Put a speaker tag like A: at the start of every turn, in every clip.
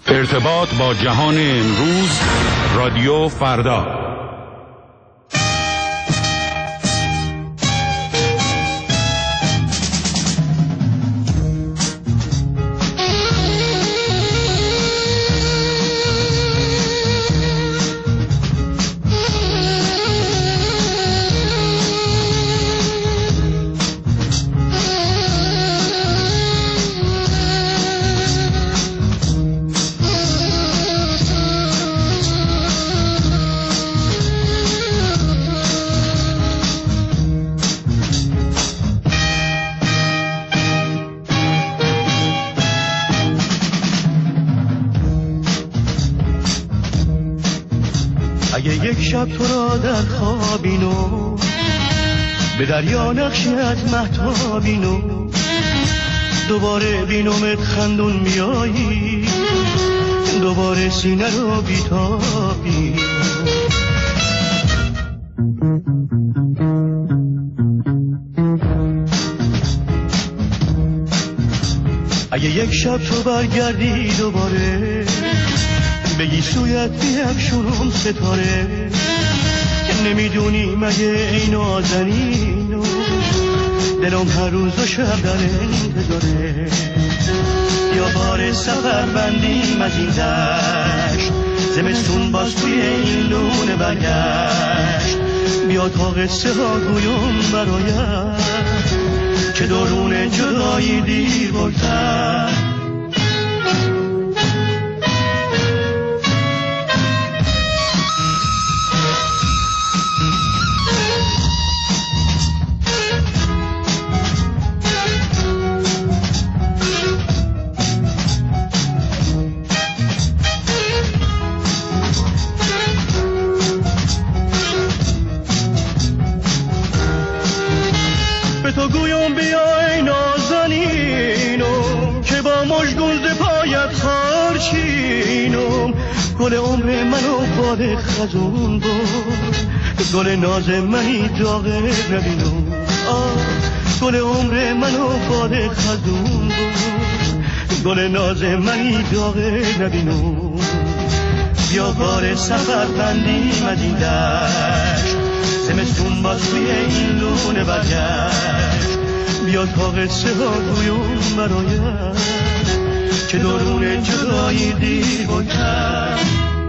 A: ارتباط با جهان امروز، رادیو فردا.
B: اگه یک شب تو را در خوابینو به دریا نقشی از مهتابینو دوباره بینومت خندون میایی دوباره سینه رو بیتابی اگه یک شب تو برگردی دوباره بگی سویت بیفشونم ستاره نمیدونی مگه این نازنینو دلم هر روز و شب در انتظاره یا بار سفر بندیم از این دشت زمستون باز توی این لونه برگشت بیا تا قصه ها گویم برایت که درون جدایی دیر بگذر تو گویم بیای نازنینم که با مژگون پایت خارچینم گل عمر منو باد خزون بود گل ناز منی داغه نبینم گل عمر منو باد خزون بود گل ناز منی داغه نبینم بیا بار سفر بندیم از این دشت زمستون باز توی این لونه برگشت بیا تا قصه ها گویم برایت که درون جدایی دیر بگذر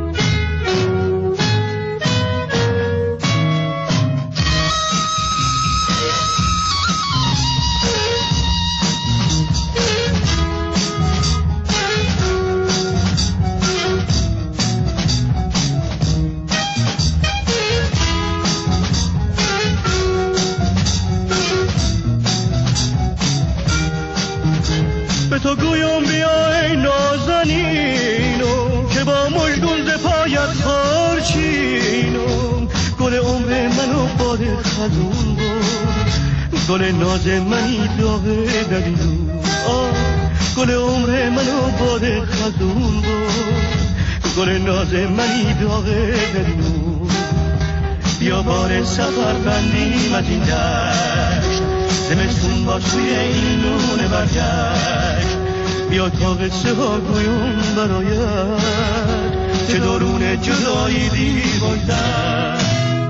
B: تو گویم بیای نازنینم که با مژگون ز پایت خارچینم گل عمر منو باد خزون بود گل ناز منی داغه نبینم گل عمر منو باد خزون بود گل ناز منی داغه نبینم بیا بار سفر بندیم از این دشت زمستون با توی این لونه برگشت بیا تا قصه ها گویم برایت که درون جدایی دیر بگذر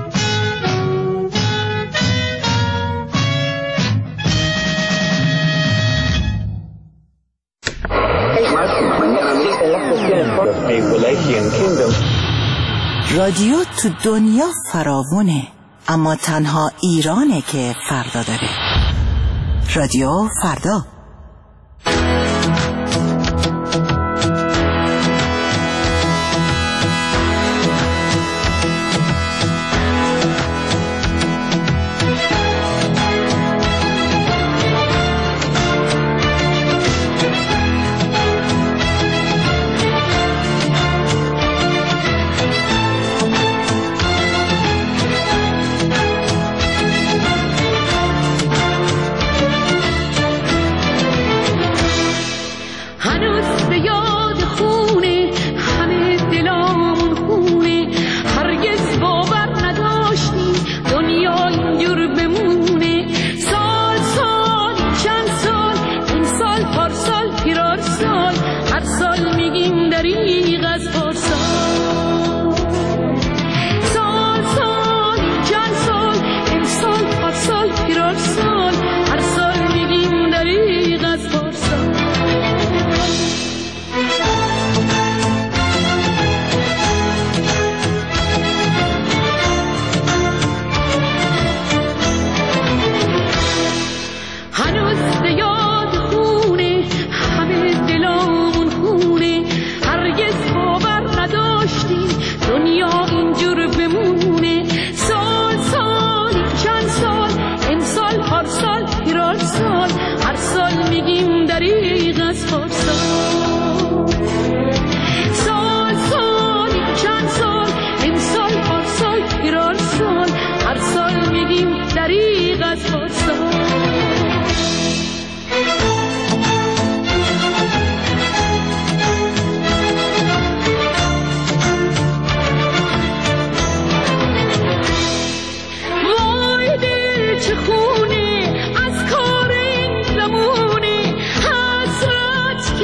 C: رادیو تو دنیا فراوونه اما تنها ایرانه که فردا داره. رادیو فردا.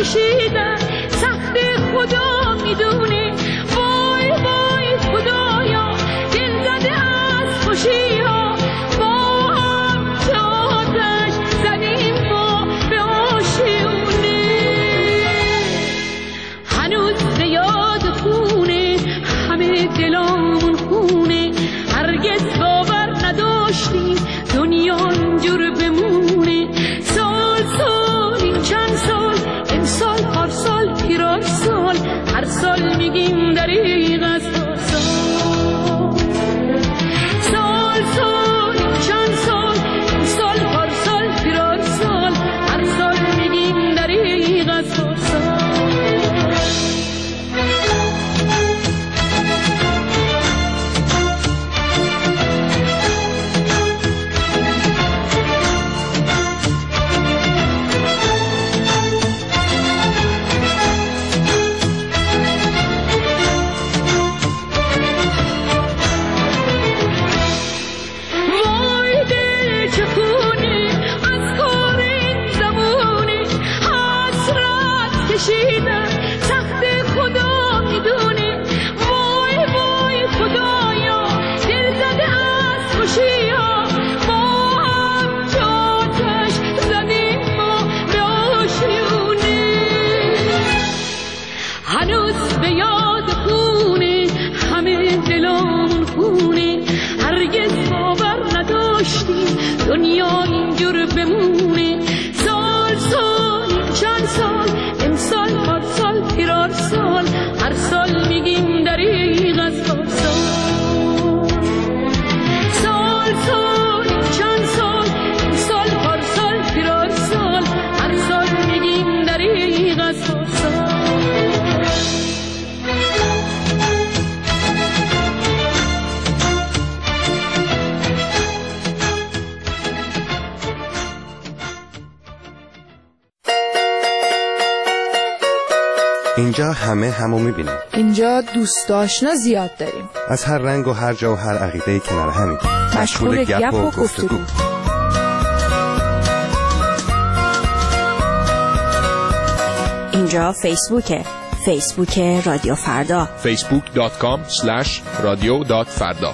D: پوشیدن سخت خدا میدونه وای وای خدایا دل زده از خوشی ها با هم چادش زدیم با به آشیونه هنوز به یاد خونه همه دلامون خونه هرگز باور نداشتیم دنیا اینجور بمونه سال سال این چند سال امسال پارسال پیرار سال هر سال میگیم دریغ از پارسال سال سال این چند سال امسال پارسال پیرار سال هر سال میگیم دریغ از پارسال دنیا اینجور بمونه سال سال چند سال امسال پارسال پیرار سال هر سال میگیم دریغ از پارسال سال سال چند سال امسال پارسال پیرار سال هر سال میگیم دریغ از پارسال
E: اینجا همه همو میبینیم.
F: اینجا دوست آشنا زیاد داریم.
E: از هر رنگ و هر جا و هر عقیده کنار همین.
F: مشغول گپ و گفتگو.
C: اینجا فیسبوکه. فیسبوک رادیو فردا.
G: facebook.com/radio.farda.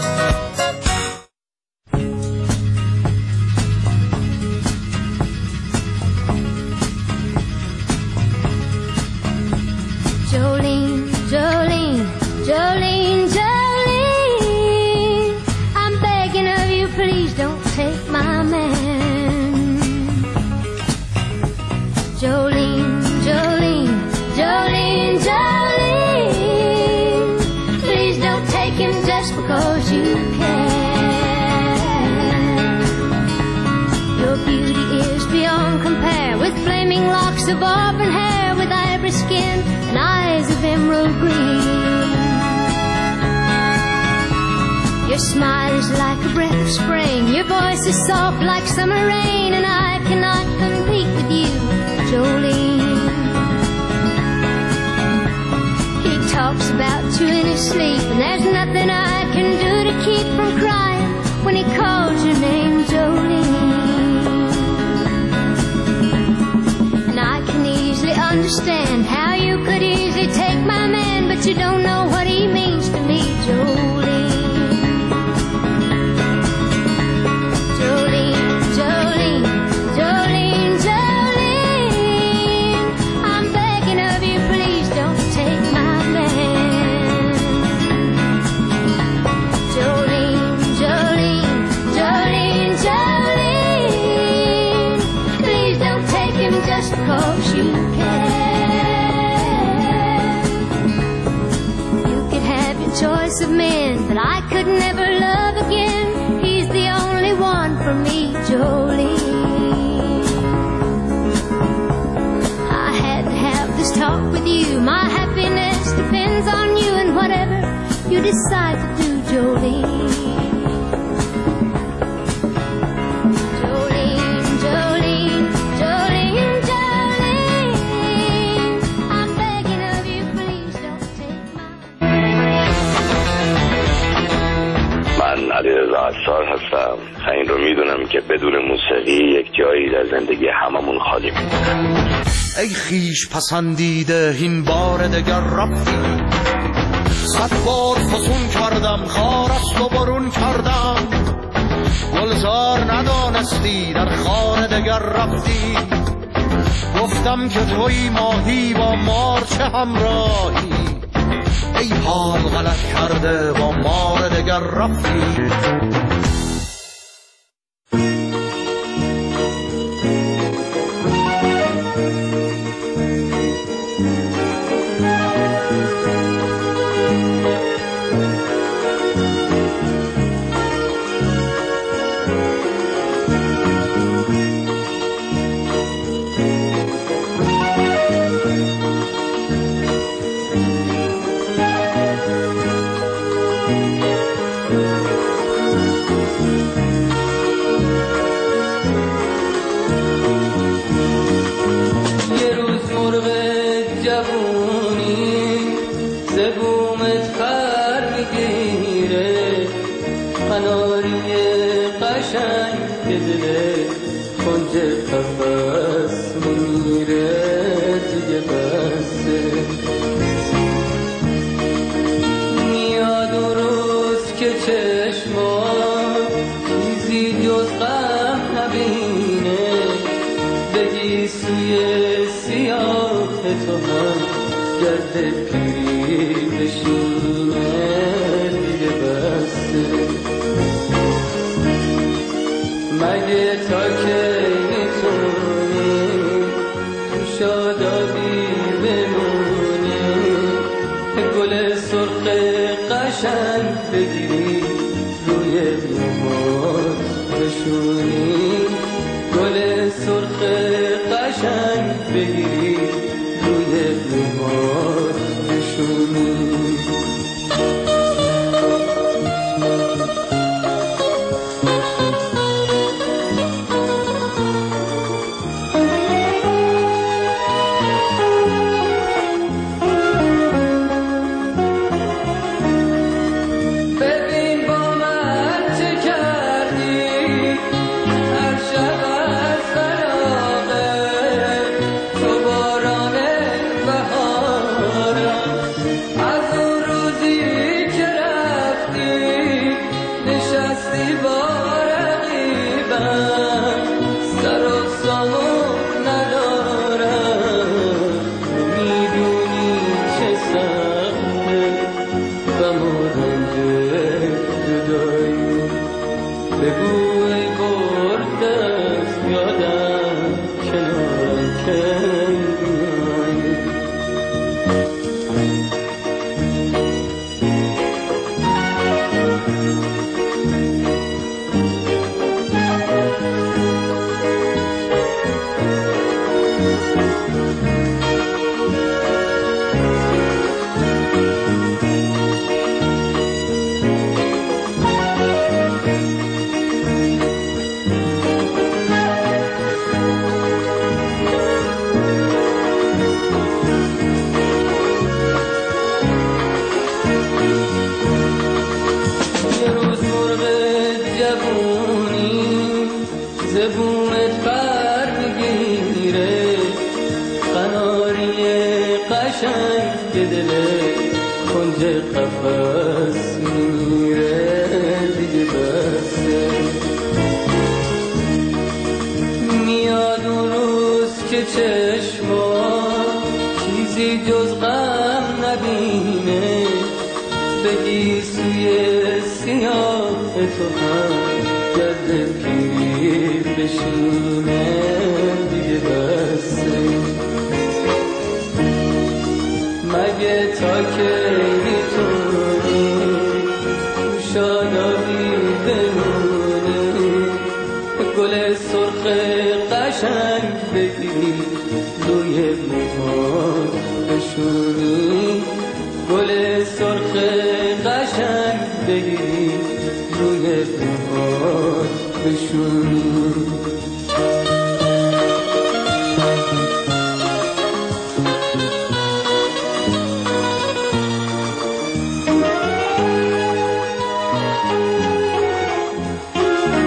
H: Of auburn hair with ivory skin and eyes of emerald green. Your smile is like a breath of spring. Your voice is soft like summer rain, and I cannot compete with you, Jolene. He talks about you in his sleep, and there's nothing I can do to keep from crying when he calls your name, Jolene. Understand how you could easily take my man, but you don't know what he means to me, Jolene. Jolene, Jolene, Jolene, Jolene. I'm begging of you, please don't take my man. Jolene, Jolene, Jolene, Jolene. Please don't take him just because you choice of men that I could never love again. He's the only one for me, Jolene. I had to have this talk with you. My happiness depends on you and whatever you decide to do, Jolene.
I: علیرضا عصار هستم. این رو میدونم که بدون موسیقی یک جایی در زندگی هممون خالی میمونه.
G: ای خیش پسندیده این بار دگر رفتی. 100 بار فسون کردم خار است و برون کردم، گلزار ندانستی در خار دگر رفتی. گفتم که توی ماهی با مار چه همراهی، ای حال غلط کرده با مار دگر رفتی.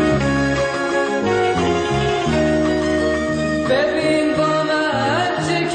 J: ببین با من چه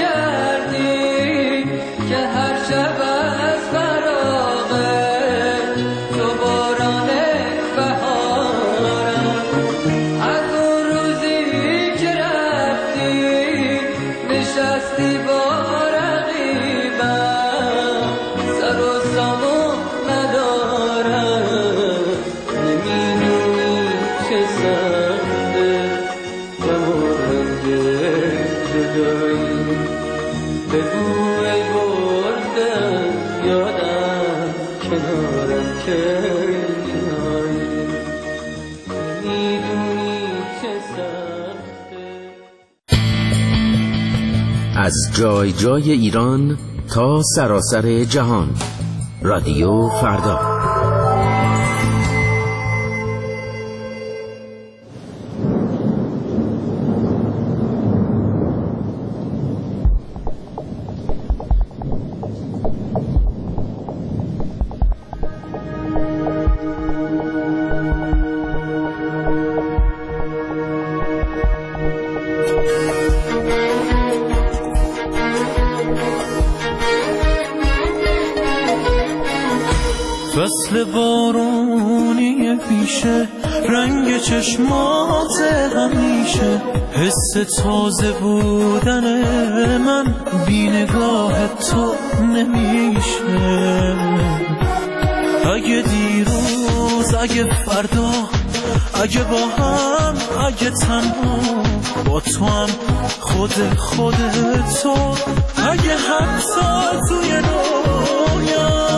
J: ای برده یادم کنارم که میای میدونی چه سخته.
K: از جای جای ایران تا سراسر جهان، رادیو فردا.
L: فصل بارونی پیشه، رنگ چشمات همیشه، حس تازه بودن من بی نگاه تو نمیشه. اگه دیروز، اگه فردا، اگه با هم، اگه تنها، با تو هم خود تو، اگه حتی توی رویا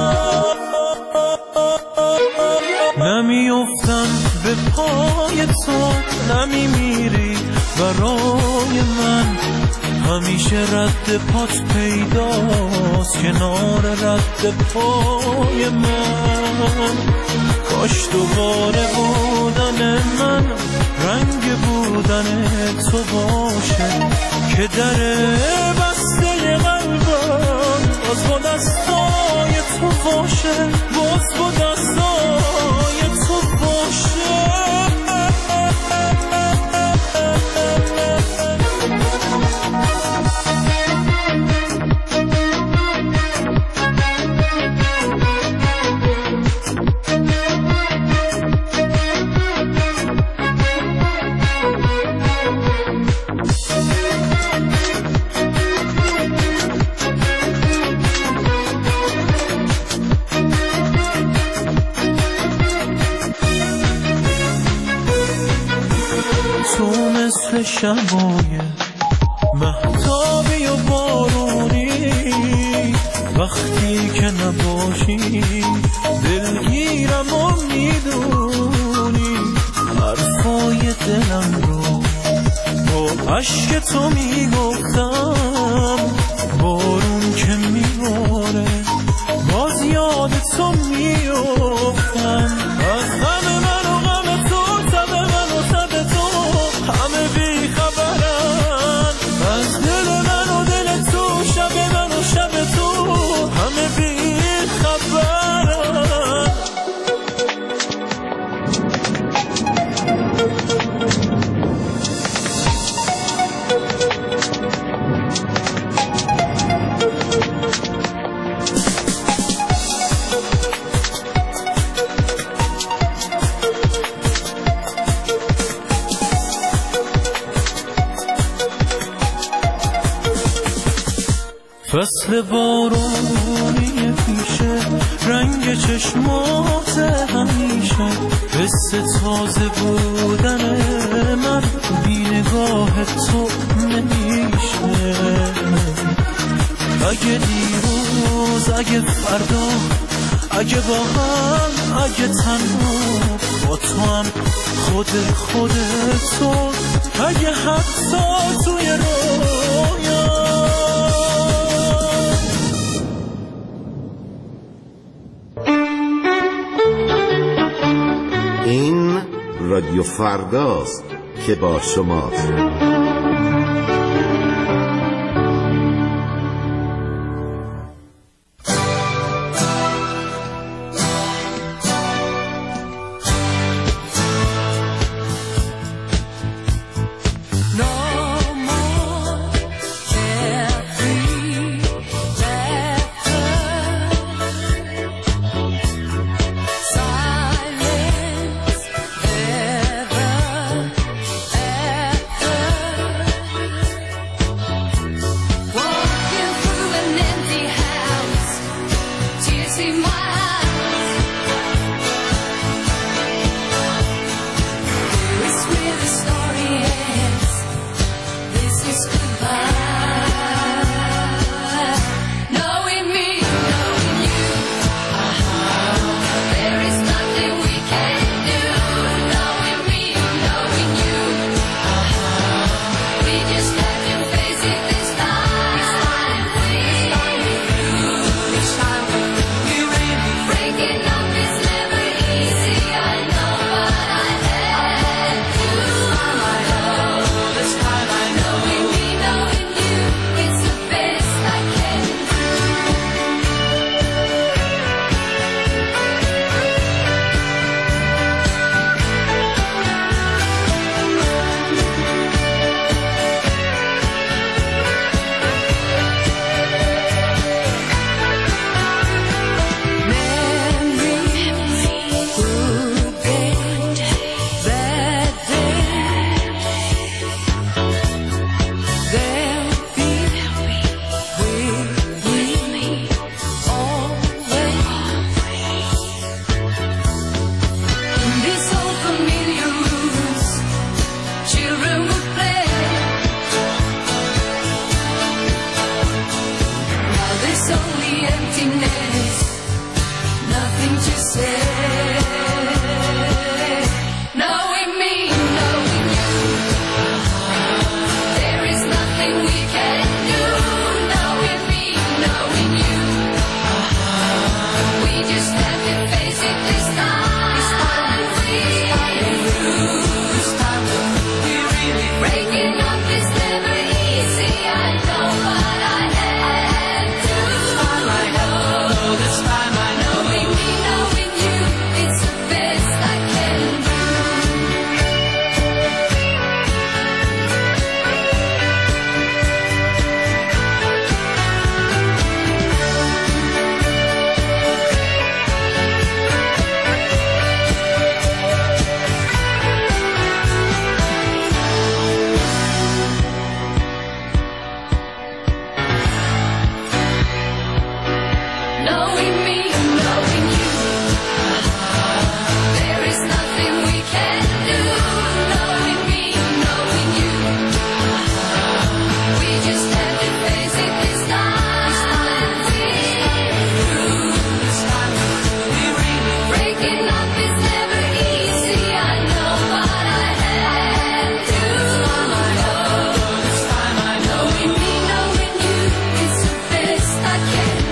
L: نمیافتم به پای تو، نمیمیری برای من، همیشه رد پات پیداست کنار رد پای من. کاش دوباره بودن من رنگ بودن تو باشه، که در بسته قلبم باز با دستای تو باشه، باز با دستای تو باشه. تو مثل شبای مهتابی و بارونی، وقتی که نباشی دلگیرم و میدونی، حرفای دلم رو با عشق تو میگفتم، بارون که میباره باز یاد تو میافتم. از همه من و غم تو، تب من و تب تو، همه بی خبرن. از دل من و دل تو، شب من و شب تو، همه بی خبرن. فصل بارونی پیشه، رنگ چشمات همیشه، حس تازه بودن من بی نگاه تو نمیشه. اگه دیروز، اگه فردا، اگه با هم، اگه تنها، با تو هم خود تو، اگه حتی توی رویا.
M: این رادیو فرداست که با شماست.
N: It's only emptiness, nothing to say. Knowing me, knowing you, there is nothing we can do. Knowing me, knowing you, we just have to face it this time. Breaking up is never easy, I know, but I had to. This time I know, this time I know. Knowing me, knowing you, it's the best I can do. Knowing me, knowing you, there is nothing we can do. Knowing me, knowing you, we just have to face it this time. This time we really breaking up is never easy, I know, but I had to. This time I know. Knowing me, knowing you, it's the best I can do.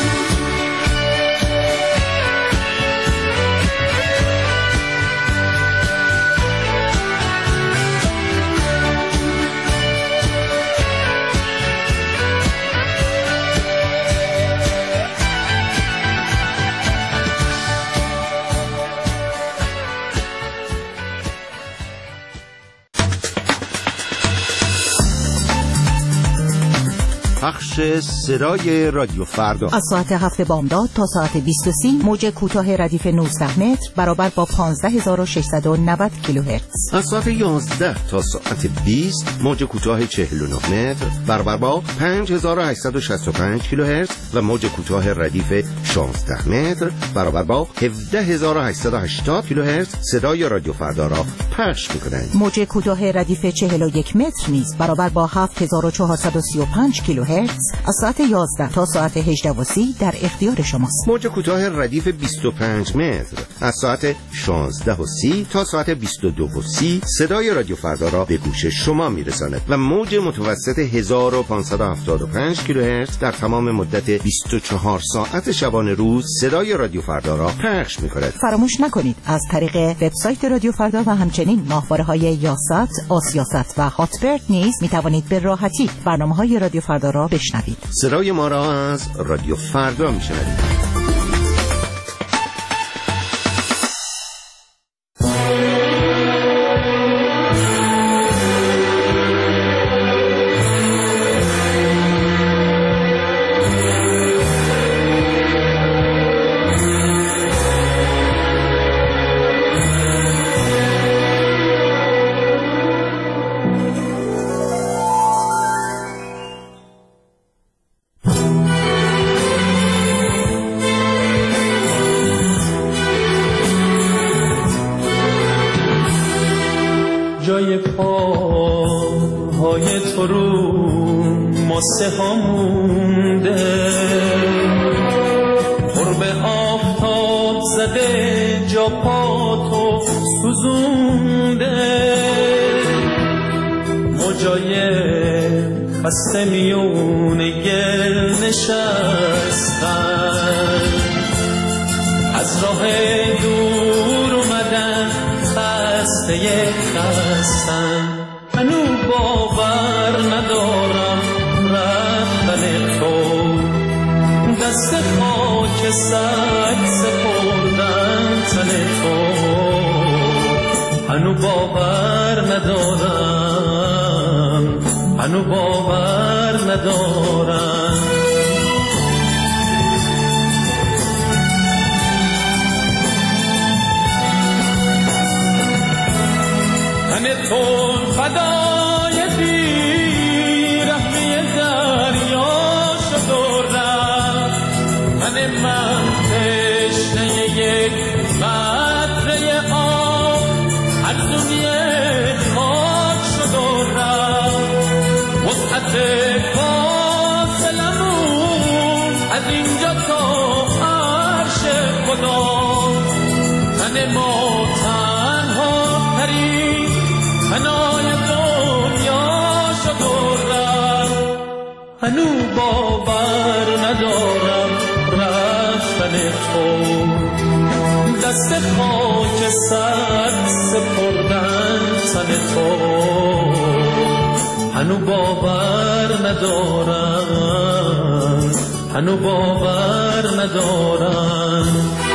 M: پخش صدای رادیو فردا
O: از ساعت 7 بامداد تا ساعت 20:30 موج کوتاه ردیف 19 متر برابر با 15690 کیلوهرتز.
M: از ساعت 11 تا ساعت 20 موج کوتاه 49 متر برابر با 5865 کیلوهرتز و موج کوتاه ردیف 16 متر برابر با 17880 کیلوهرتز صدای رادیو فردا را پخش می‌کنند.
O: موج کوتاه ردیف 41 متر نیز برابر با 7435 کیلوهرتز از ساعت 11 تا ساعت 18:30 در اختیار شماست.
M: موج کوتاه ردیف 25 متر از ساعت 16:30 تا ساعت 22:30 صدای رادیو فردا را به گوش شما میرساند و موج متوسط 1575 کیلوهرتز در تمام مدت 24 ساعت شبانه روز صدای رادیو فردا را پخش می‌کند.
O: فراموش نکنید از طریق وبسایت رادیو فردا و همچنین ماهواره‌های یاست، آسیاست و هاتبرد نیز می‌توانید به راحتی برنامه‌های رادیو فردا را بشنوید.
M: صدای ما را از رادیو فردا میشنوید.
L: جای پاهای تو رو ماسه ها مونده، قرب آفتاب زده جا پا تو سوزونده، موجای خسته میون گل نشستن، از راه دور اومدن خسته خستن، منو باور ندارم رفتن تو، دست خاک سگ سپردن تن تو، منو باور ندارم، منو باور ندارم. تن تو فدای بیرحمی دریا شد و رفت، تن من تشنه یک قطره آب از دنیا خاک شد و رفت، وسعت فاصلمون اینجا تا عرش خدا تن ما تنها ترین تنهای دنیا شد و رفت هنو باور ندارم رفتن تو دست خاک سر سپردن تن تو هنو باور ندارم هنو باور ندارم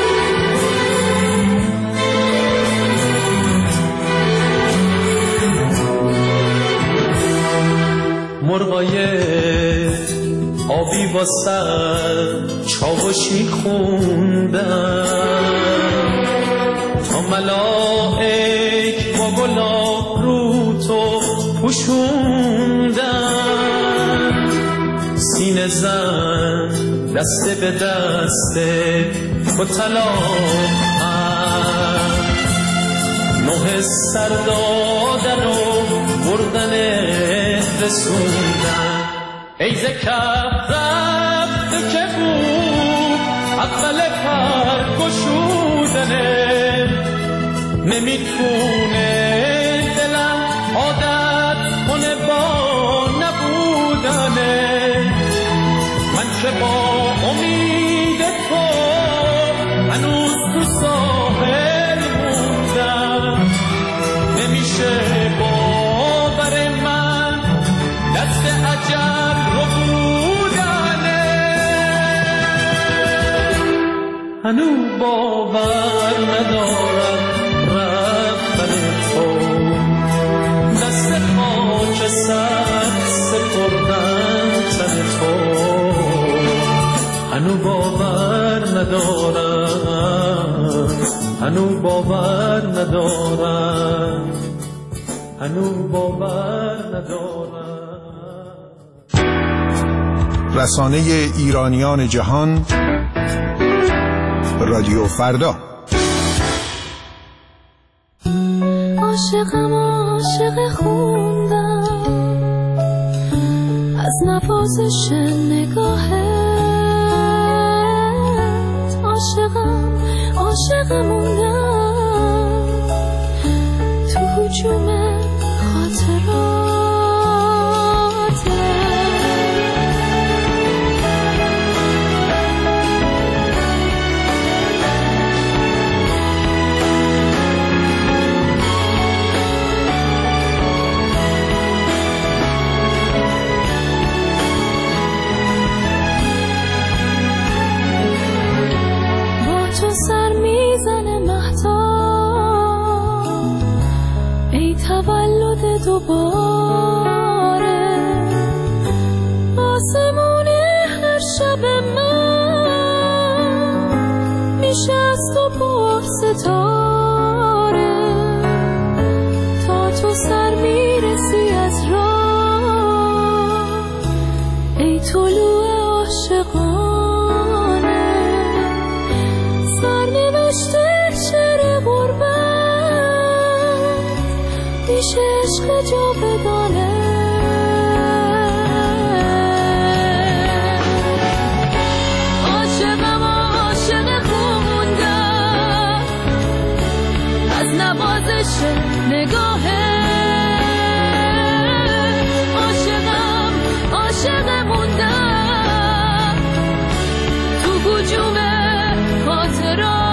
L: مرغای آبی با سر چاوشی خوندن تا ملائک با گلاب رو تو پوشوندن سینه زن دست به دست با طلاق نه سر دادن و بردن رسوندن ای زکب رفت که بود اول پر گشودنه نمیتونه دلم عادت کنه با نبودنه من که با امید تو هنوز تو ساحل موندم نمیشه باور من دست اجل رو بودنه هنو باور ندارم رفتن تو دست خاک سر سپردن تن تو هنو باور ندارم هنو باور ندارم هنو باور ندارم
P: رسانه ایرانیان جهان رادیو فردا
Q: عاشقم عاشق خوندم از نوازش نگاهت عاشقم عاشق موندم تو هجوم سر میزنه مهتاب ای تولد دوباره آسمون هر شب من میشه از تو پر ستاره تا تو سر میرسی از راه ای طلوع عاشقان عشق جاودانه عاشقم عاشق خوندم از نوازش نگاهه عاشقم عاشق موندم تو هجوم خاطرات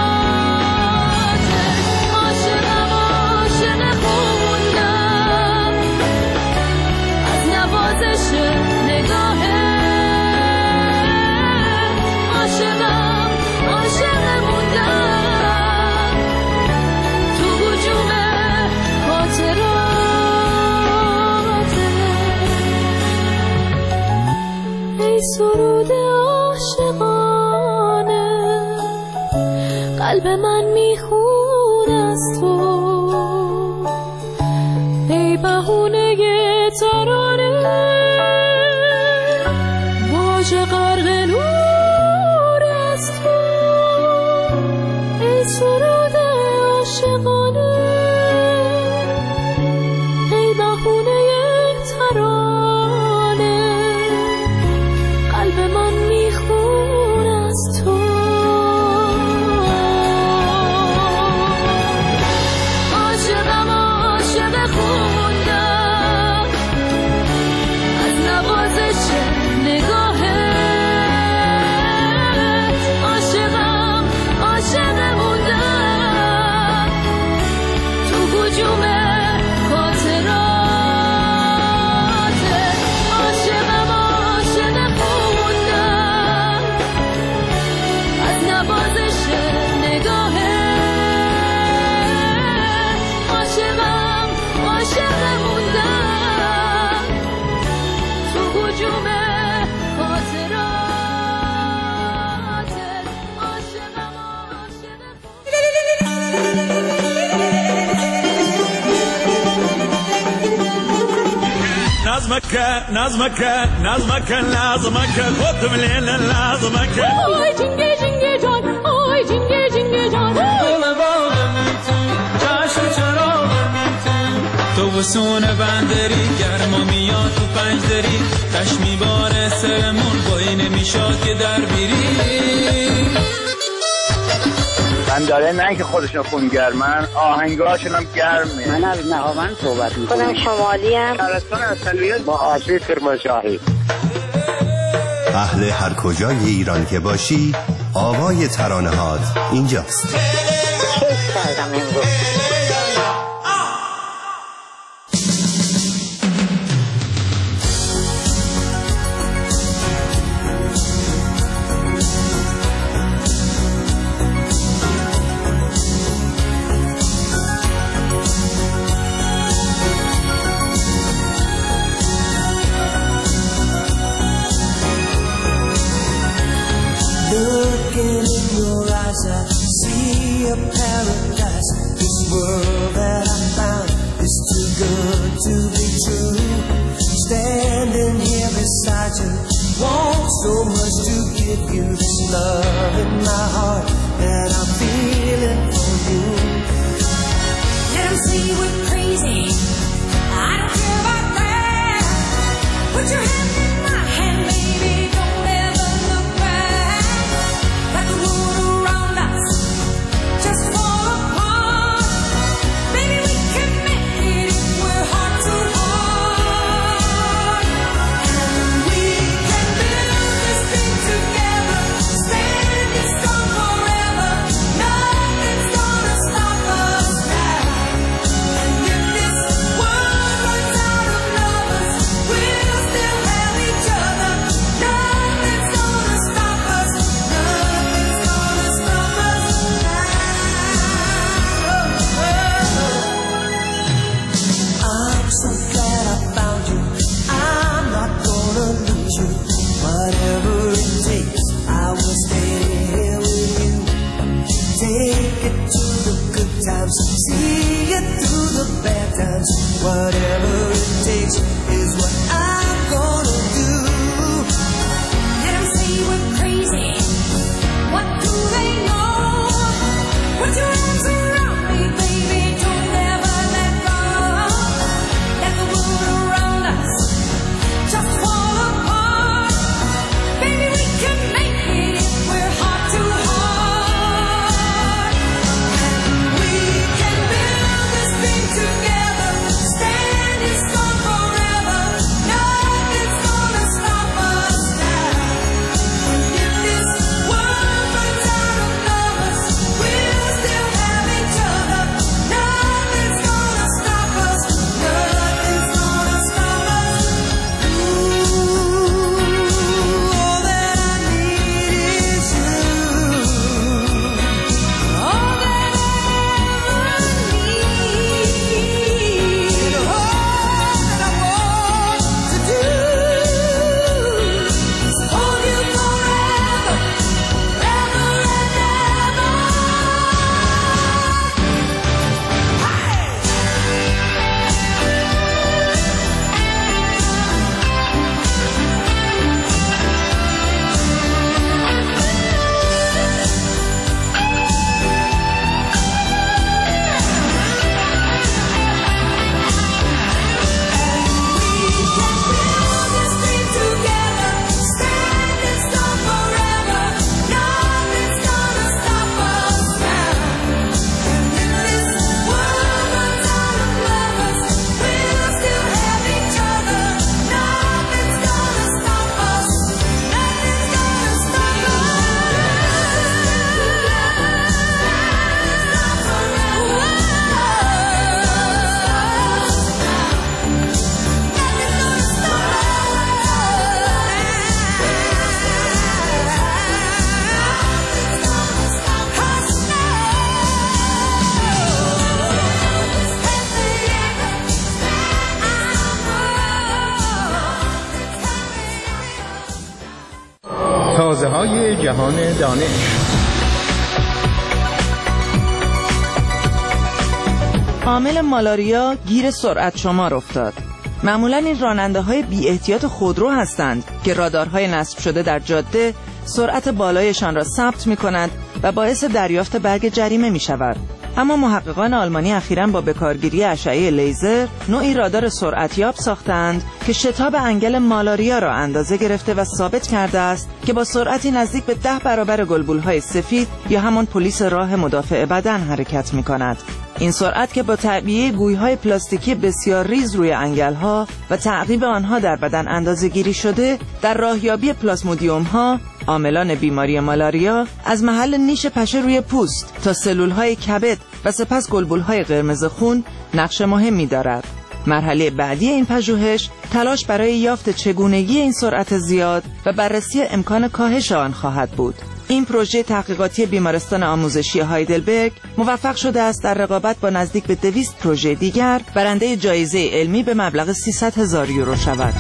Q: سرود عاشقانه قلب من میخونه از تو ای بهونه ترانه واژه غرق نور از تو ای سرود عاشقانه ای بهونه ترانه قلب من میخونه
B: نظمك قطب لیل نظمک
Q: آی جنگه جنگه جان آی جنگه جنگه جان
L: گل باغم تو چشم چراغم تو وسون بندری گرما میاد تو پنجدری کش میباره سرمون بایی نمیشاد که در بیری
R: بنداره نه که خودشون خونگرمن آهنگاشون هم گرمه.
S: من از نهاوند صحبت میکنم. خودم شمالی ام.
R: شهرستان اصلیت با آسیب کرمانشاهی.
E: اهل هر کجای ایران که باشی آوای ترانه‌هات اینجاست.
S: کیف کردم امروز.
B: Looking in your eyes, I see a paradise. This world that I found is too good to be true. Standing here beside you, want so much to give you this love in my heart that I'm feeling for you.
N: Let 'em say we're crazy. I don't care about that. Put your hand in my hand, baby. Don't ever look back. Let the world around us just fall apart. Baby, we can make it if we're heart to heart. And we can build this thing together, standing strong forever. Nothing's gonna stop us now. And if this world runs out of lovers, we'll still have each other. Nothing's gonna stop us. Nothing's gonna stop us now.
B: I'm so glad I found you. I'm not gonna lose you. Whatever it takes, I will stay here with you. Take it to the good times, see it through the bad times. Whatever it takes is what I'm gonna do.
N: Let 'em say we're crazy. What do they know? Put your arms around me, baby. Don't ever let go. Let the world around us just fall apart. Baby, we can make it if we're heart to heart. And we can build this thing together, standing strong forever. Nothing's gonna stop us now. And if this world runs out of lovers, we'll still have each other. Nothing's gonna stop us. Nothing's gonna stop us. Ooh, all that I need is you. All that I need, all that I want to do is hold you forever, ever and ever. This thing together, standing strong forever. Nothing's gonna stop us now. And if this world runs out of lovers, we'll still have each other. Nothing's gonna stop us. Nothing's gonna stop
P: تازه های جهان دانش.
T: عامل مالاریا گیر سرعت شمار افتاد. معمولاً این راننده‌های بی احتیاط خودرو هستند که رادارهای نصب شده در جاده سرعت بالایشان را ثبت می‌کنند و باعث دریافت برگ جریمه می‌شود. اما محققان آلمانی اخیراً با بکارگیری اشعه لیزر نوعی رادار سرعتیاب ساختند که شتاب انگل مالاریا را اندازه گرفته و ثابت کرده است که با سرعتی نزدیک به 10 برابر گلبولهای سفید یا همان پلیس راه مدافع بدن حرکت می‌کند. این سرعت که با تعبیه گوی‌های پلاستیکی بسیار ریز روی انگل‌ها و تعقیب آنها در بدن اندازه‌گیری شده در راهیابی پلاسمودیوم‌ها عاملان بیماری مالاریا از محل نیش پشه روی پوست تا سلول‌های کبد و سپس گلبول‌های قرمز خون نقش مهمی دارد. مرحله بعدی این پژوهش تلاش برای یافت چگونگی این سرعت زیاد و بررسی امکان کاهش آن خواهد بود. این پروژه تحقیقاتی بیمارستان آموزشی هایدلبرگ موفق شده است در رقابت با نزدیک به 200 پروژه دیگر برنده جایزه علمی به مبلغ 300,000 یورو شود.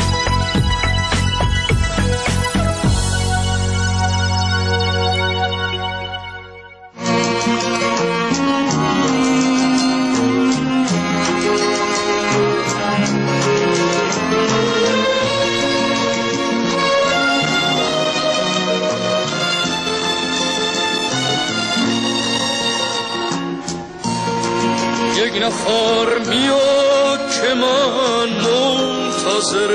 B: یک نفر میاد که من منتظر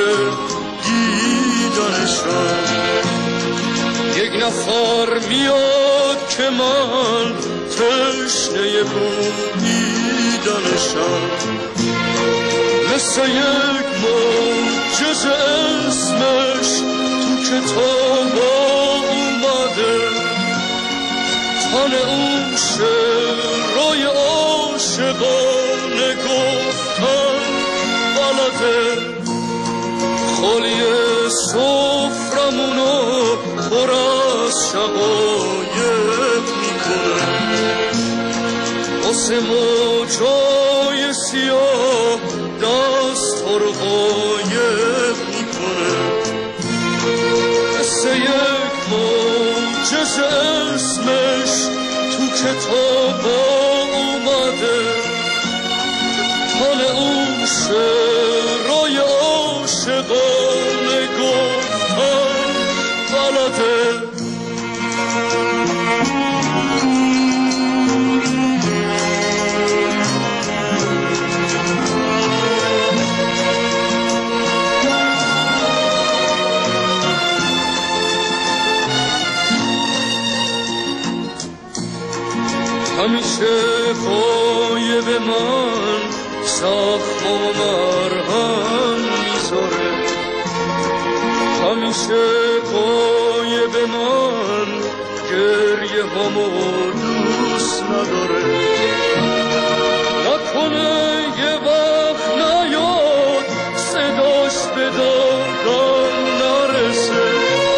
B: دیدنشم، یک نفر میاد که من تشنه بویدنشم، مثل یک معجزه اسمش تو کتاب اومده، تن اون شعرهای عاشقانه گفتن بلده، خالی سفرمونو پر از شقایق میکنه، واسه موجای سیاه دست رو قایق میکنه، مثل یک معجزه اسمش تو کتاب اومده، حال اون شعرهای عاشقانه گفتن بلده. همیشه غایب من زخم و مرهم میذاره، همیشه غایب من گریه همو دوست نداره، نکنه یه وقت نیاد صداش به دادم نرسه،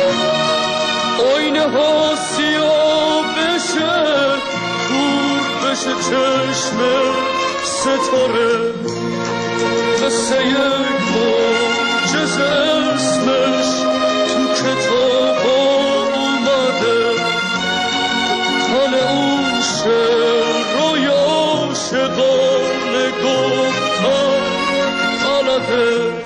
B: آینه ها سیاه بشه بشه چشم ستاره، مثل یک معجزه اسمش تو کتاب اومده، حال اون شعرهای عاشقانه گفتن بلده.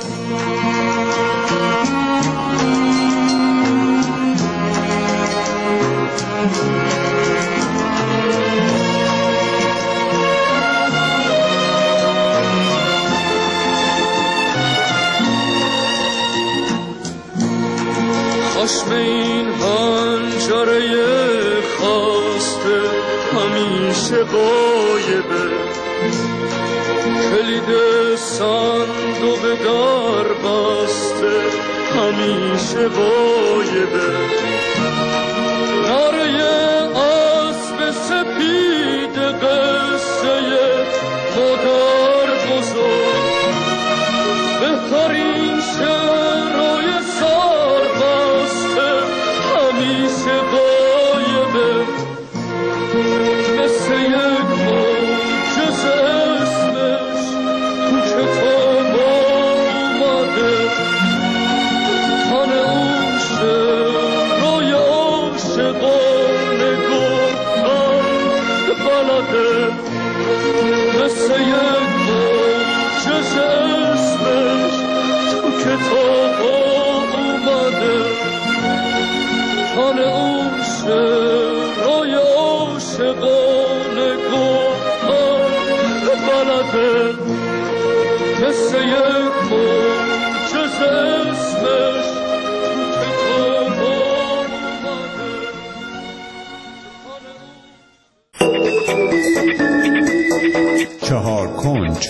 B: خشم این حنجره خواسته همیشه غایبه، کلید صندوق در بسته همیشه غایبه، نره اسب سپید قصه مادر بزرگ، بهترین شعرهای سربسته همیشه غایبه، مثل یک معجزه اسمش تو کتاب اومده، تن اون شعرهای عاشقانه گفتن بلده، مثل یک معجزه اسمش
L: شعرهای عاشقانه گفتن بلده مثل یک موجز اسمش تو کتاب
A: آمده. چهار کنج.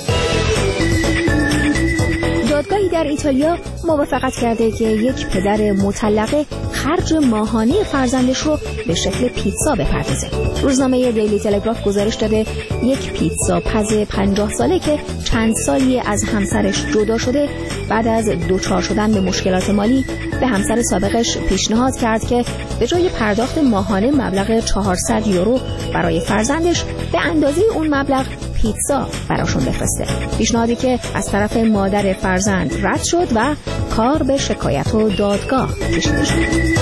C: دادگاهی در ایتالیا موافقت کرده که یک پدر مطلقه خرج ماهانه فرزندش رو به شکل پیتزا بپردازه. روزنامه دیلی تلگراف گزارش داده یک پیتزا پز 50 ساله که چند سالی از همسرش جدا شده بعد از دوچار شدن به مشکلات مالی به همسر سابقش پیشنهاد کرد که به جای پرداخت ماهانه مبلغ 400 یورو برای فرزندش به اندازه اون مبلغ پیتزا براشون بفرسته. پیشنهادی که از طرف مادر فرزند رد شد و کار به شکایت و دادگاه کشیده شد.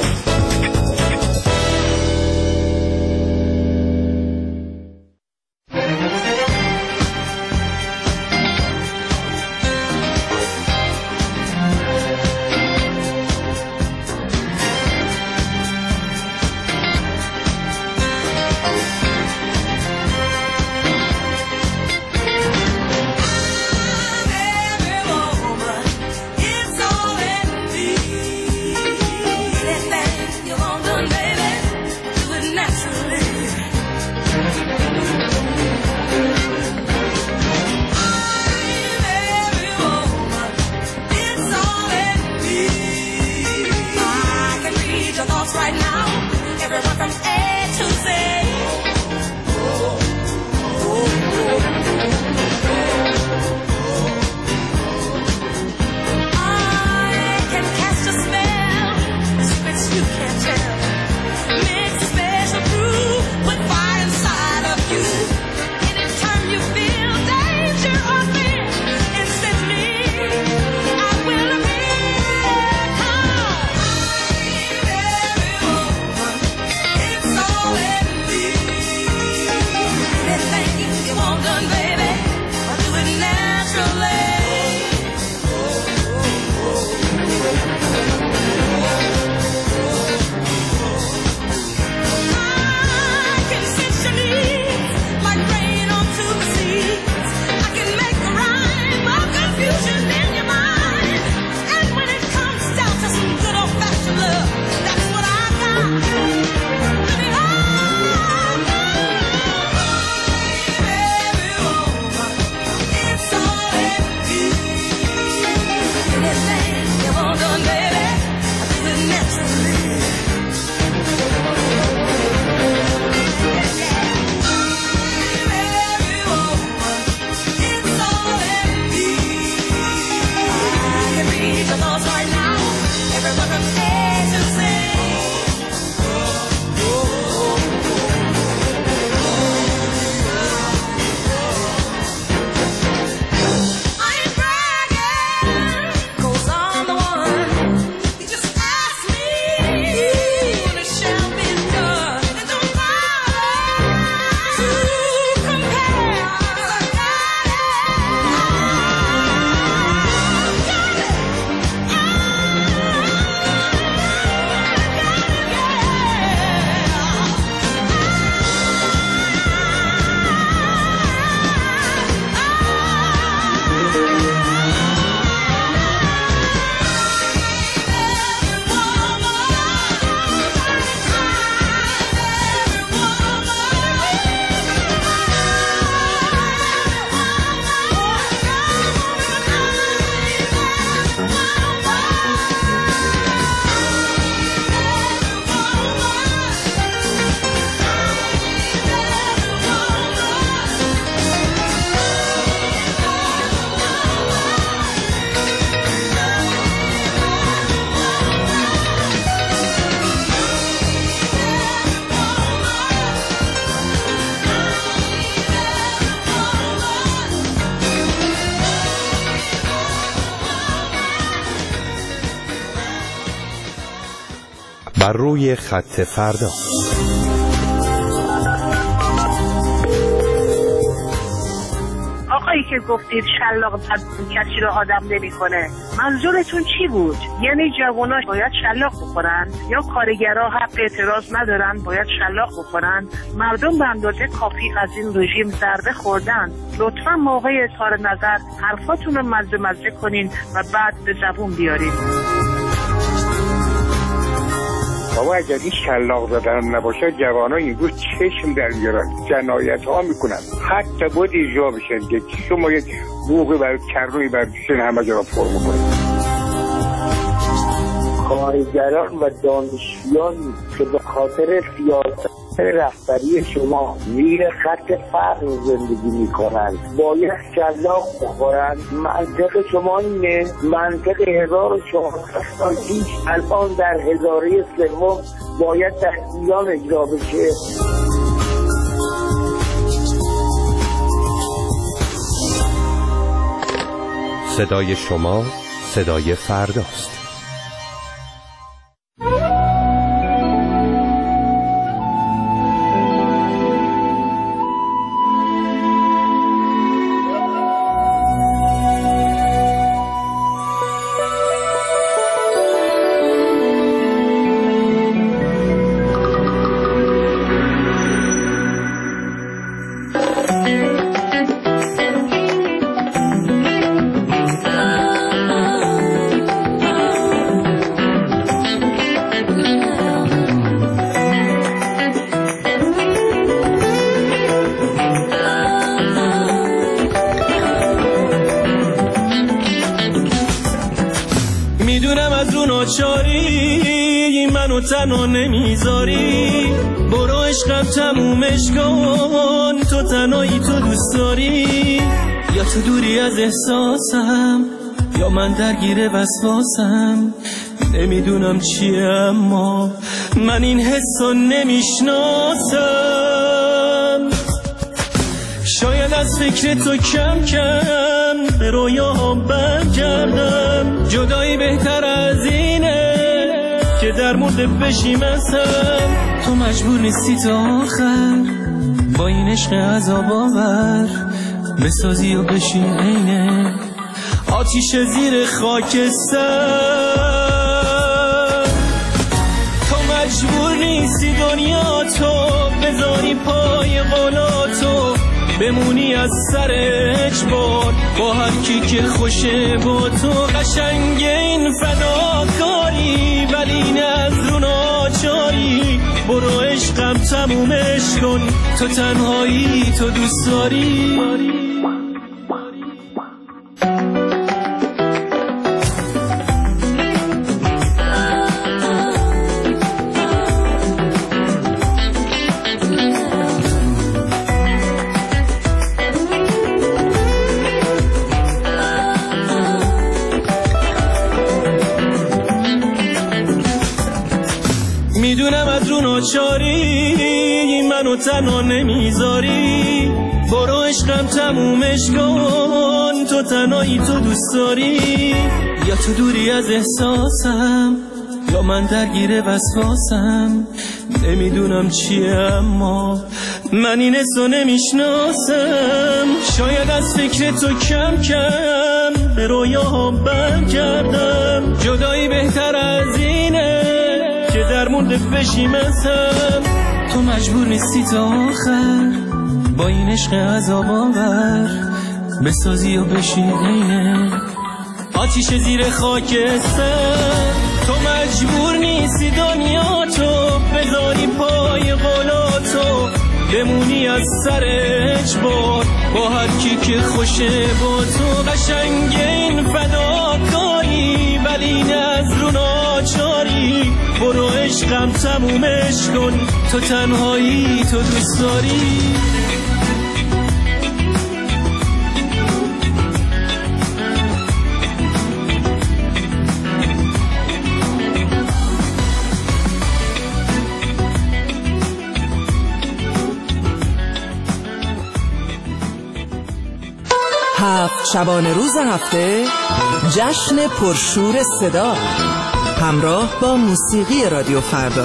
U: بر روی خط فردا.
V: آقای
D: آقایی که گفتید شلاق زد کسی رو آدم نمیکنه، منظورتون چی بود؟ یعنی جوونا باید شلاق بخورن یا کارگرها حق اعتراض ندارن باید شلاق بخورن؟ مردم به اندازه کافی از این رژیم ضربه خوردن. لطفا موقع اظهار نظر حرفاتون رو مزه کنین و بعد به زبون بیارین.
R: بابا اگر این شلاق زدن نباشه جوانان این روز چشم در میارن، جنایت ها میکنن، حتی باید اجرا بشن که شما یک بوقی بر کرنوی بر شن همه جا را پر میکنید.
V: کارگران و دانشجویان که به خاطر سیاست رهبری شما زیر خط فقر زندگی میکنند باید شلاق بخورند. منطق شما اینه، منطق 1400 سال پیش الان در هزاره سوم باید در ایران اجرا بشه.
U: صدای شما صدای فرداست.
B: تنها نمیذاری، برو عشقم تمومش کن، تو تنهایی تو دوست داری، یا تو دوری از احساسم یا من درگیر وسواسم، نمیدونم چیه اما من این حسو نمیشناسم. شاید از فکر تو کم کم به رویاهم برگردم، جدایی بهتر از اینه که در مورد بشیم اصلا. تو مجبور نیستی تا آخر با این عشق عذاب آور بسازی و بشی عینه آتیش زیر خاکستر. تو مجبور نیستی دنیا تو بذاری پای قولاتو، بمونی از سر اجبار با هر کی که خوشه با تو. قشنگ این فداکاری ولی این از رو ناچاری، برو عشقم تمومش کن، تو تنهایی تو دوست داری. میدونم از رو ناچاری منو تنها نمیذاری، برو عشقم تمومش کن، تو تنهایی تو دوست داری، یا تو دوری از احساسم یا من درگیر وسواسم، نمیدونم چیه اما من این حسو نمیشناسم. شاید از فکر تو کم کم به رویاهم برگردم، جدایی بهتر از اینه که در مورد بشیم اصلا. تو مجبور نیستی تا آخر با این عشق عذاب آور بسازی و بشی عینه آتیش زیر خاکستر. تو مجبور نیستی دنیا تو بذاری پای قولاتو، بمونی از سر اجبار با هر کی که خوشه با تو. قشنگ این فداکاری ولی این از رو ناچاری، برو عشقم تمومش کن، تو تنهایی تو دوست داری.
T: هفت شبانه روز هفته جشن پرشور صدا همراه با موسیقی رادیو فردا.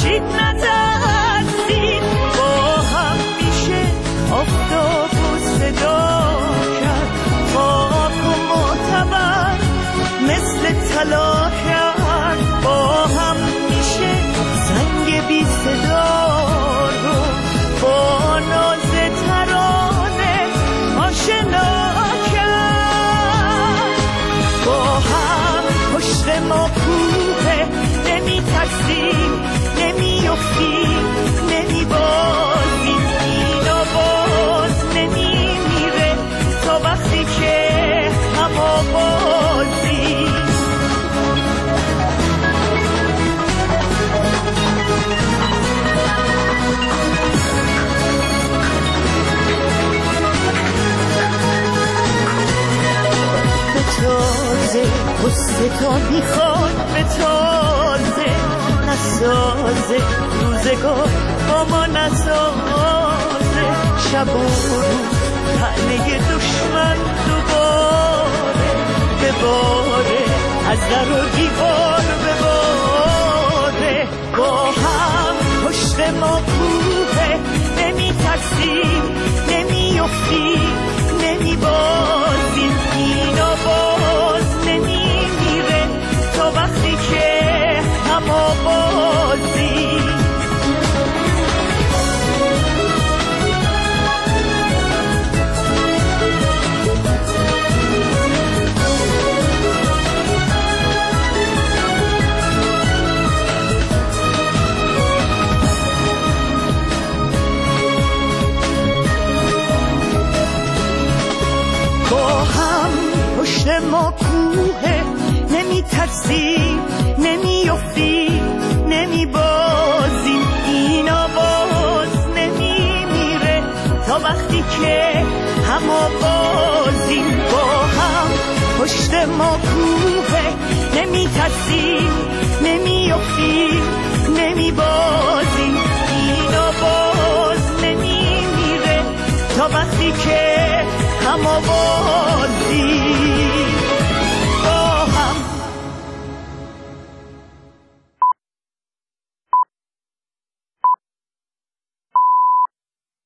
B: خورشید نترسید با هم میشه آفتاب و صدا کرد خاک و معتبر مثل طلا کرد با هم میشه زنگ بی صدا رو با ناز ترانه آشنا کرد با هم پشت ما کوه نمی ترسیم نمی افتیم نمی بازیم این آواز نمی میره تا وقتی که هم آوازیم به تازه قصه تا میخواد به تازه نسازه روزگار با ما نسازه شب و روز تنه دشمن دوباره بباره از در و دیوار بباره با هم پشت ما کوه نمی ترسیم نمی افتیم نمی بازیم این آواز نمی میره تا وقتی که هم آوازیم پشت ما کوه نمی ترسیم نمی افتیم نمی بازیم این آواز نمی میره تا وقتی که هم آوازیم با هم پشت ما کوه نمی ترسیم نمی افتیم نمی بازیم این آواز نمی میره تا وقتی که هم آواز